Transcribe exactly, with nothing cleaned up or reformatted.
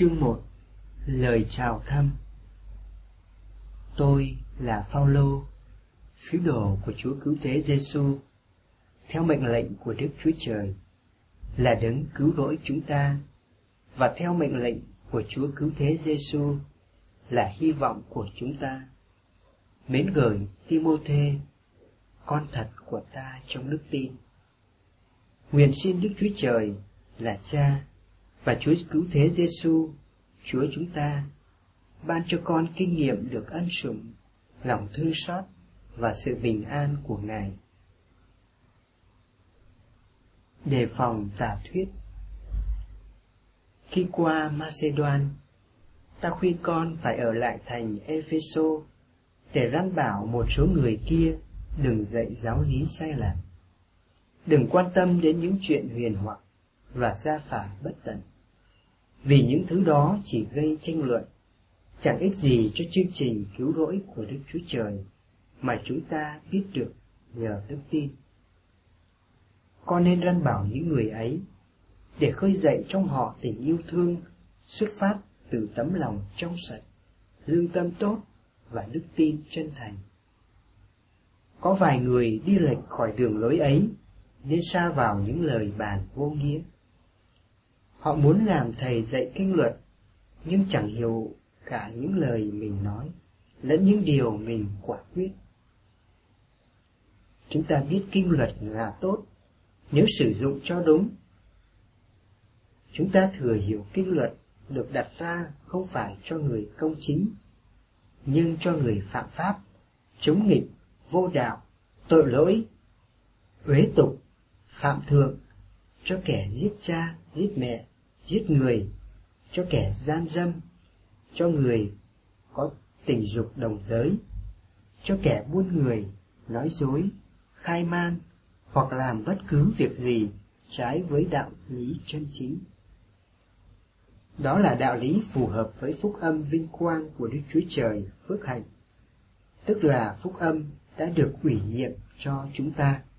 Chương một. Lời chào thăm. Tôi là Phaolô, sứ đồ của Chúa Cứu Thế Giêsu, theo mệnh lệnh của Đức Chúa Trời, là đấng cứu rỗi chúng ta, và theo mệnh lệnh của Chúa Cứu Thế Giêsu, là hy vọng của chúng ta. Mến gửi Ti-mô-thê, con thật của ta trong đức tin. Nguyện xin Đức Chúa Trời là Cha và Chúa Cứu Thế Giêsu, Chúa chúng ta, ban cho con kinh nghiệm được ân sủng, lòng thương xót và sự bình an của Ngài. Đề phòng tà thuyết. Khi qua Macedoan, ta khuyên con phải ở lại thành Epheso để răn bảo một số người kia đừng dạy giáo lý sai lầm, đừng quan tâm đến những chuyện huyền hoặc và gia phả bất tận, vì những thứ đó chỉ gây tranh luận, chẳng ích gì cho chương trình cứu rỗi của Đức Chúa Trời mà chúng ta biết được nhờ đức tin. Con nên răn bảo những người ấy để khơi dậy trong họ tình yêu thương xuất phát từ tấm lòng trong sạch, lương tâm tốt và đức tin chân thành. Có vài người đi lệch khỏi đường lối ấy nên sa vào những lời bàn vô nghĩa. Họ muốn làm thầy dạy kinh luật, nhưng chẳng hiểu cả những lời mình nói, lẫn những điều mình quả quyết. Chúng ta biết kinh luật là tốt nếu sử dụng cho đúng. Chúng ta thừa hiểu kinh luật được đặt ra không phải cho người công chính, nhưng cho người phạm pháp, chống nghịch, vô đạo, tội lỗi, uế tục, phạm thượng, cho kẻ giết cha, giết mẹ, giết người, cho kẻ gian dâm, cho người có tình dục đồng giới, cho kẻ buôn người, nói dối, khai man, hoặc làm bất cứ việc gì trái với đạo lý chân chính. Đó là đạo lý phù hợp với phúc âm vinh quang của Đức Chúa Trời phước hạnh, tức là phúc âm đã được ủy nhiệm cho chúng ta.